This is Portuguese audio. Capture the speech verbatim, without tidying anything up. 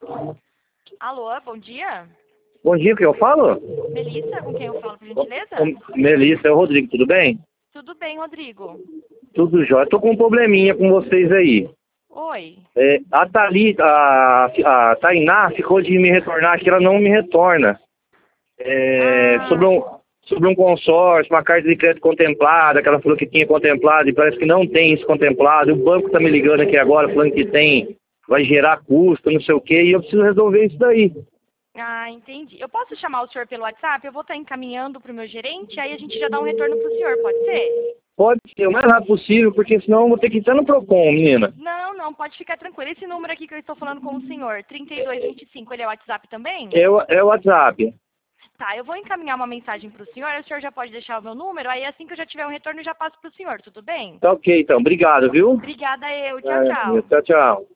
Alô, bom dia. Bom dia, o que eu falo? Melissa, com quem eu falo, por gentileza? Ô, Melissa, é o Rodrigo, tudo bem? Tudo bem, Rodrigo. Tudo jóia. Tô com um probleminha com vocês aí. Oi. É, a Thalita, a, a Tainá ficou de me retornar aqui, ela não me retorna. É, Ah, sobre, um, sobre um consórcio, uma carta de crédito contemplada, que ela falou que tinha contemplado e parece que não tem isso contemplado. O banco tá me ligando aqui agora falando que tem, vai gerar custo, não sei o quê, e eu preciso resolver isso daí. ah, entendi. Eu posso chamar o senhor pelo WhatsApp? Eu vou estar encaminhando para o meu gerente, aí a gente já dá um retorno para o senhor, pode ser? Pode ser o mais rápido possível, porque senão eu vou ter que entrar no Procon, menina. Não, não, pode ficar tranquilo. Esse número aqui que eu estou falando com o senhor, trinta e dois vinte e cinco, ele é o WhatsApp também? É o, é o WhatsApp. Tá, eu vou encaminhar uma mensagem para o senhor, aí o senhor já pode deixar o meu número, aí assim que eu já tiver um retorno eu já passo para o senhor, tudo bem? Tá ok, então. Obrigado, viu? Obrigada eu, tchau, É, tchau. tchau, tchau.